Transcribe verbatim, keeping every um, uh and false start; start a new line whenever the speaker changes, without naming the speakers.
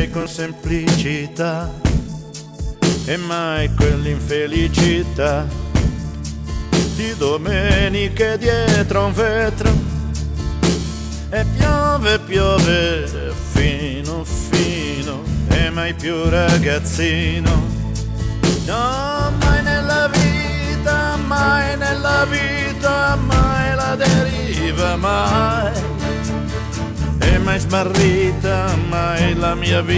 sei con semplicità e mai quell'infelicità di domeniche dietro un vetro. E piove, piove fino, fino e mai più ragazzino. No, mai nella vita, mai nella vita, mai la deriva, mai. E mai smarrita, mai la mia vita.